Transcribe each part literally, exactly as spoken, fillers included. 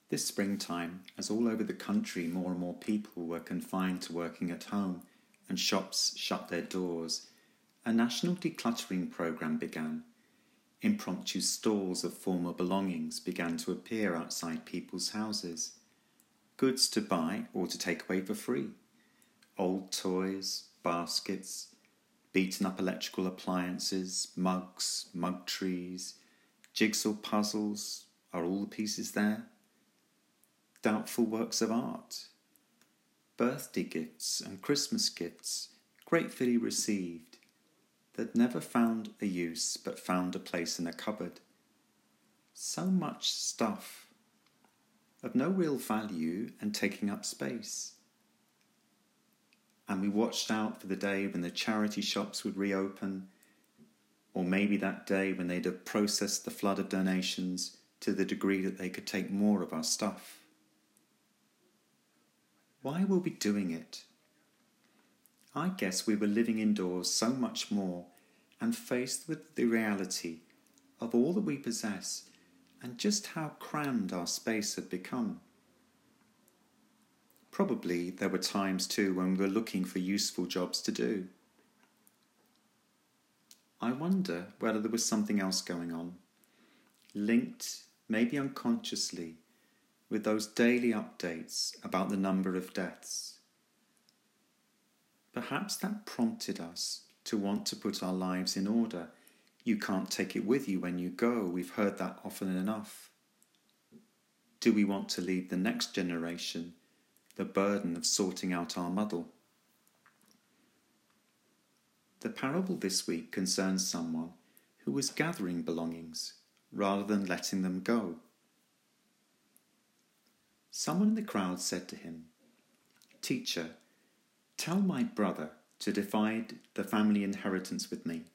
This springtime, as all over the country more and more people were confined to working at home and shops shut their doors, a national decluttering programme began. Impromptu stalls of former belongings began to appear outside people's houses. Goods to buy or to take away for free. Old toys, baskets, beaten up electrical appliances, mugs, mug trees, jigsaw puzzles. Are all the pieces there? Doubtful works of art. Birthday gifts and Christmas gifts, gratefully received, that never found a use but found a place in a cupboard. So much stuff, of no real value and taking up space. And we watched out for the day when the charity shops would reopen, or maybe that day when they'd have processed the flood of donations to the degree that they could take more of our stuff. Why were we doing it? I guess we were living indoors so much more and faced with the reality of all that we possess and just how crammed our space had become. Probably there were times too when we were looking for useful jobs to do. I wonder whether there was something else going on, linked, maybe unconsciously, with those daily updates about the number of deaths. Perhaps that prompted us to want to put our lives in order. You can't take it with you when you go. We've heard that often enough. Do we want to leave the next generation the burden of sorting out our muddle? The parable this week concerns someone who was gathering belongings rather than letting them go. Someone in the crowd said to him, "Teacher, tell my brother to divide the family inheritance with me."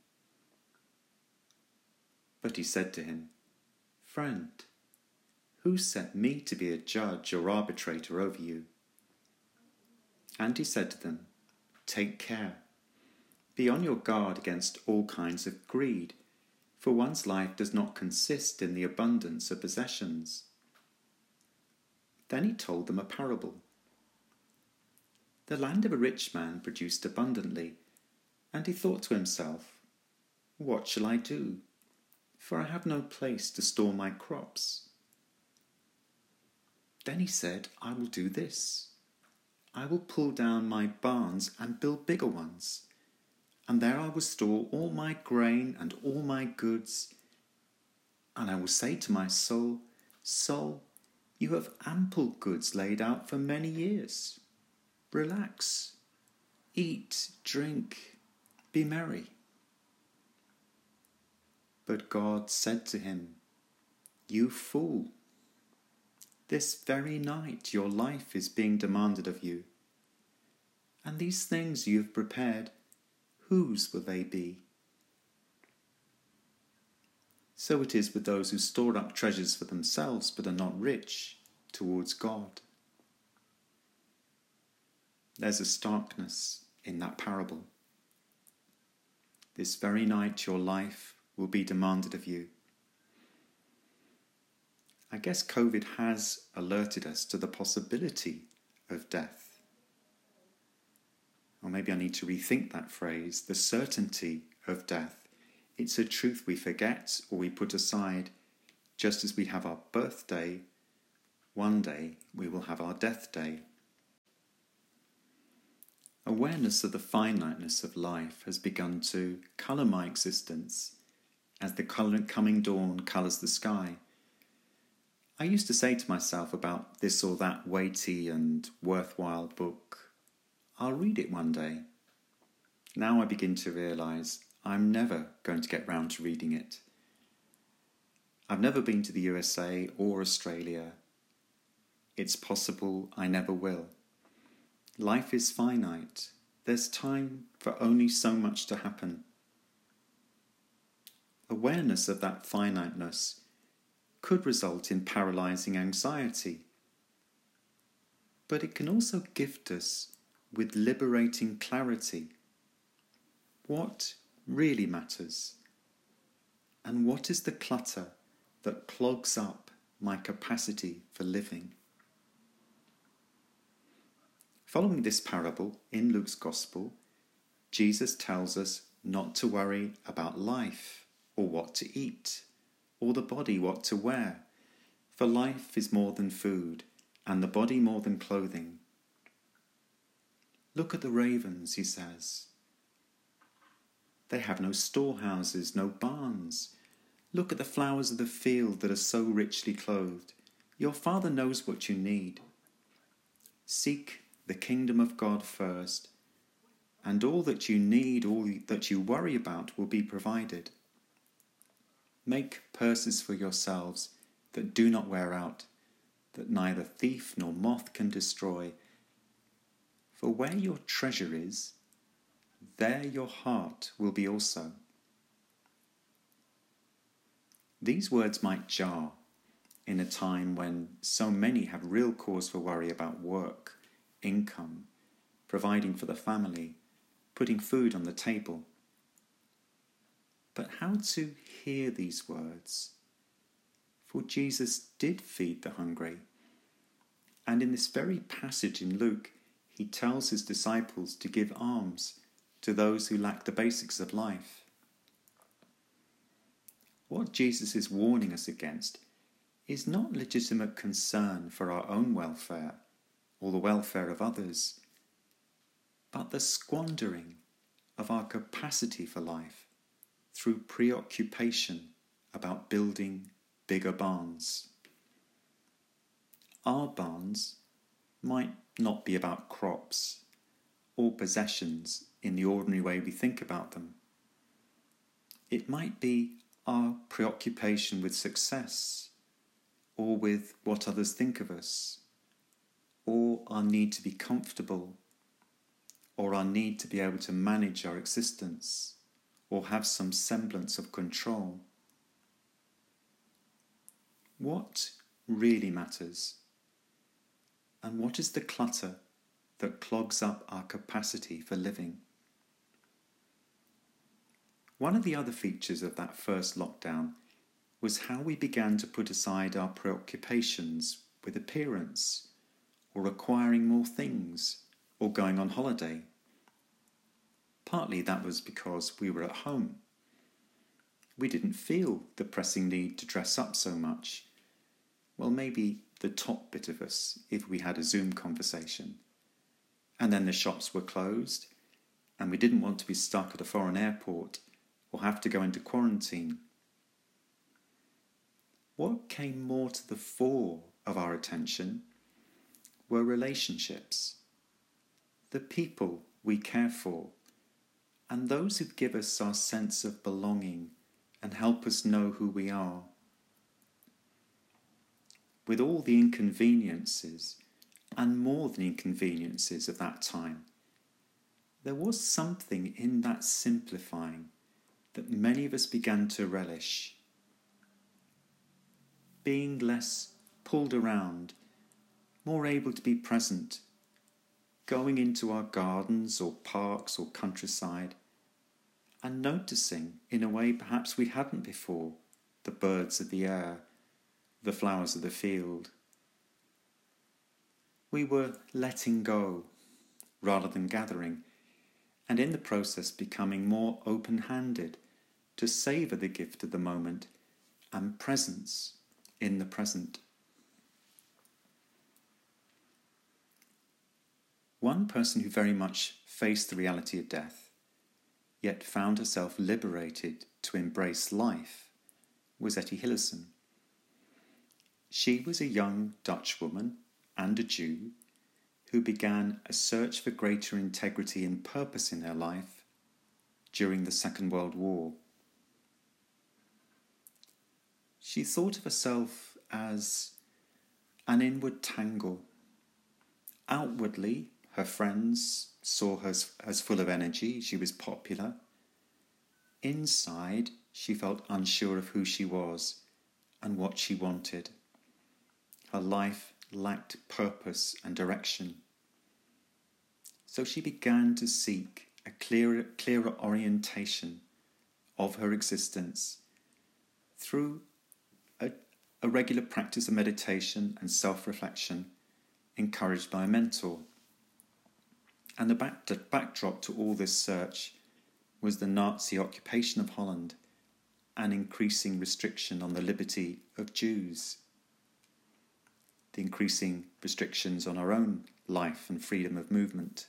But he said to him, "Friend, who set me to be a judge or arbitrator over you?" And he said to them, "Take care. Be on your guard against all kinds of greed, for one's life does not consist in the abundance of possessions." Then he told them a parable. The land of a rich man produced abundantly, and he thought to himself, "What shall I do? For I have no place to store my crops." Then he said, "I will do this. I will pull down my barns and build bigger ones, and there I will store all my grain and all my goods. And I will say to my soul, 'Soul, you have ample goods laid out for many years. Relax, eat, drink, be merry.'" But God said to him, "You fool, this very night your life is being demanded of you. And these things you have prepared, whose will they be?" So it is with those who store up treasures for themselves but are not rich towards God. There's a starkness in that parable. This very night your life will be demanded of you. I guess COVID has alerted us to the possibility of death. Or maybe I need to rethink that phrase, the certainty of death. It's a truth we forget or we put aside. Just as we have our birthday, one day we will have our death day. Awareness of the finiteness of life has begun to colour my existence as the coming dawn colours the sky. I used to say to myself about this or that weighty and worthwhile book, "I'll read it one day." Now I begin to realise I'm never going to get round to reading it. I've never been to the U S A or Australia. It's possible I never will. Life is finite. There's time for only so much to happen. Awareness of that finiteness could result in paralysing anxiety, but it can also gift us with liberating clarity. What really matters? And what is the clutter that clogs up my capacity for living. Following this parable in Luke's Gospel, Jesus tells us not to worry about life or what to eat, or the body what to wear, for life is more than food, and the body more than clothing. Look at the ravens, he says. They have no storehouses, no barns. Look at the flowers of the field that are so richly clothed. Your Father knows what you need. Seek the kingdom of God first, and all that you need, all that you worry about, will be provided. Make purses for yourselves that do not wear out, that neither thief nor moth can destroy. For where your treasure is, there your heart will be also. These words might jar in a time when so many have real cause for worry about work, income, providing for the family, putting food on the table. But how to hear these words? For Jesus did feed the hungry. And in this very passage in Luke, he tells his disciples to give alms to those who lack the basics of life. What Jesus is warning us against is not legitimate concern for our own welfare or the welfare of others, but the squandering of our capacity for life through preoccupation about building bigger barns. Our barns might not be about crops or possessions in the ordinary way we think about them. It might be our preoccupation with success, or with what others think of us, or our need to be comfortable, or our need to be able to manage our existence, or have some semblance of control. What really matters? And what is the clutter that clogs up our capacity for living? One of the other features of that first lockdown was how we began to put aside our preoccupations with appearance, or acquiring more things, or going on holiday. Partly that was because we were at home. We didn't feel the pressing need to dress up so much. Well, maybe the top bit of us if we had a Zoom conversation. And then the shops were closed, and we didn't want to be stuck at a foreign airport or have to go into quarantine. What came more to the fore of our attention were relationships, the people we care for, and those who give us our sense of belonging and help us know who we are. With all the inconveniences, and more than inconveniences of that time, there was something in that simplifying that many of us began to relish. Being less pulled around, more able to be present, going into our gardens or parks or countryside, and noticing, in a way perhaps we hadn't before, the birds of the air, the flowers of the field. We were letting go rather than gathering, and in the process becoming more open-handed to savour the gift of the moment and presence in the present. One person who very much faced the reality of death, yet found herself liberated to embrace life, was Etty Hillesum. She was a young Dutch woman and a Jew who began a search for greater integrity and purpose in her life during the Second World War. She thought of herself as an inward tangle. Outwardly, her friends saw her as, as full of energy, she was popular. Inside, she felt unsure of who she was and what she wanted. Her life lacked purpose and direction. So she began to seek a clearer, clearer orientation of her existence through a, a regular practice of meditation and self-reflection encouraged by a mentor. And the back- backdrop to all this search was the Nazi occupation of Holland and increasing restriction on the liberty of Jews, the increasing restrictions on our own life and freedom of movement.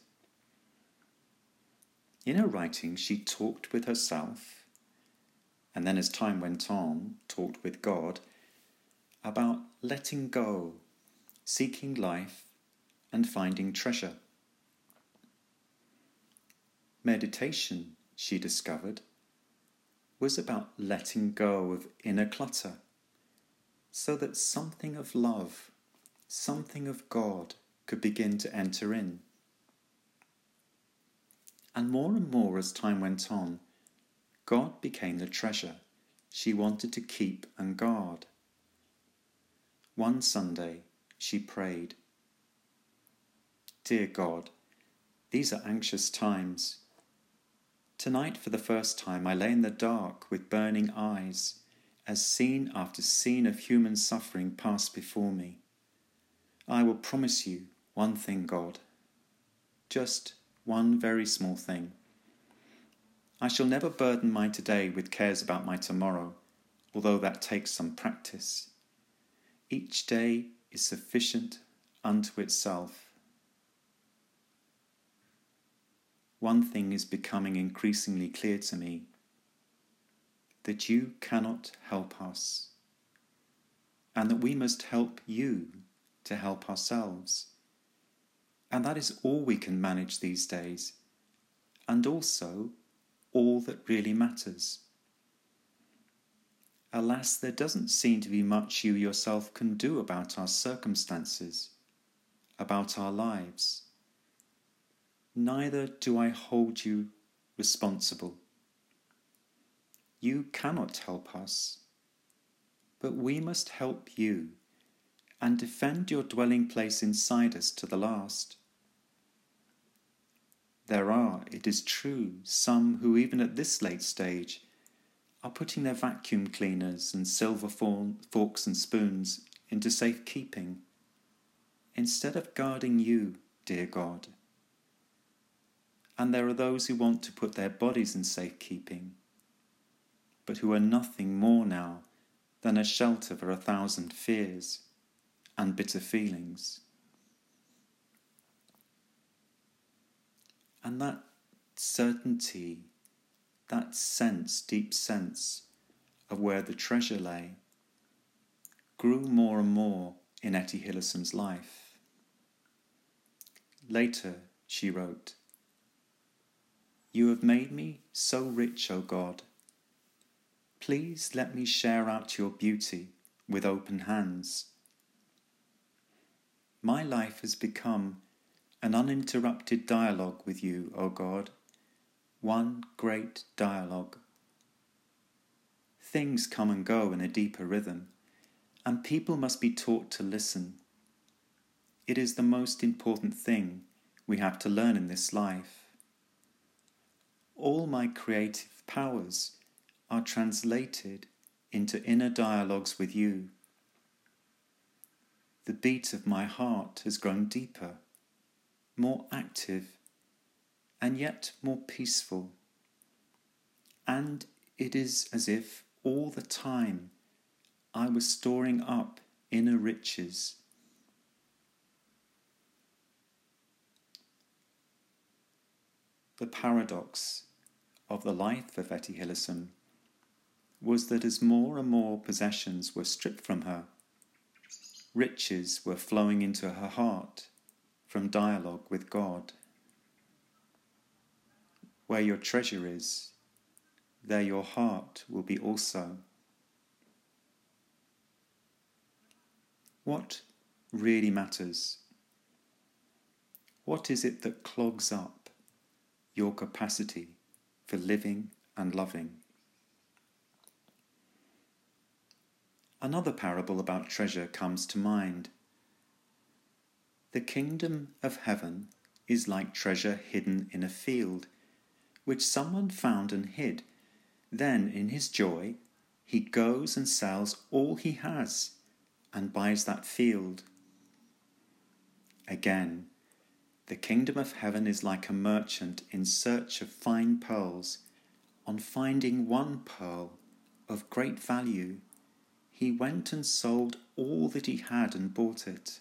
In her writing, she talked with herself, and then as time went on, talked with God, about letting go, seeking life, and finding treasure. Meditation, she discovered, was about letting go of inner clutter, so that something of love, something of God could begin to enter in. And more and more as time went on, God became the treasure she wanted to keep and guard. One Sunday, she prayed, "Dear God, these are anxious times. Tonight, for the first time, I lay in the dark with burning eyes, as scene after scene of human suffering passed before me. I will promise you one thing, God, just one very small thing. I shall never burden my today with cares about my tomorrow, although that takes some practice. Each day is sufficient unto itself. One thing is becoming increasingly clear to me, that you cannot help us, and that we must help you to help ourselves. And that is all we can manage these days, and also all that really matters. Alas, there doesn't seem to be much you yourself can do about our circumstances, about our lives. Neither do I hold you responsible. You cannot help us, but we must help you and defend your dwelling place inside us to the last. There are, it is true, some who even at this late stage are putting their vacuum cleaners and silver forks and spoons into safekeeping, instead of guarding you, dear God. And there are those who want to put their bodies in safekeeping, but who are nothing more now than a shelter for a thousand fears and bitter feelings. And that certainty, that sense, deep sense of where the treasure lay, grew more and more in Etty Hillesum's life. Later, she wrote, "You have made me so rich, O God. Please let me share out your beauty with open hands. My life has become an uninterrupted dialogue with you, O God, one great dialogue. Things come and go in a deeper rhythm, and people must be taught to listen. It is the most important thing we have to learn in this life. All my creative powers are translated into inner dialogues with you. The beat of my heart has grown deeper, more active, and yet more peaceful. And it is as if all the time I was storing up inner riches." The paradox of the life of Etty Hillesum was that as more and more possessions were stripped from her, riches were flowing into her heart from dialogue with God. Where your treasure is, there your heart will be also. What really matters? What is it that clogs up your capacity for living and loving? Another parable about treasure comes to mind. The kingdom of heaven is like treasure hidden in a field, which someone found and hid. Then, in his joy, he goes and sells all he has and buys that field. Again, the kingdom of heaven is like a merchant in search of fine pearls. On finding one pearl of great value, he went and sold all that he had and bought it.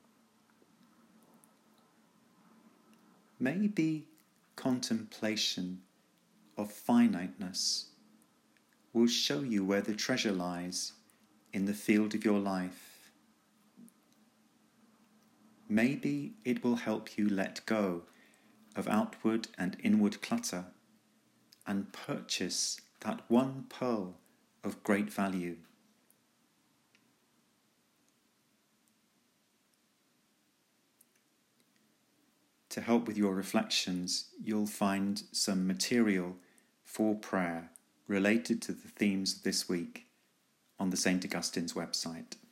Maybe contemplation of finiteness will show you where the treasure lies in the field of your life. Maybe it will help you let go of outward and inward clutter and purchase that one pearl of great value. To help with your reflections, you'll find some material for prayer related to the themes of this week on the Saint Augustine's website.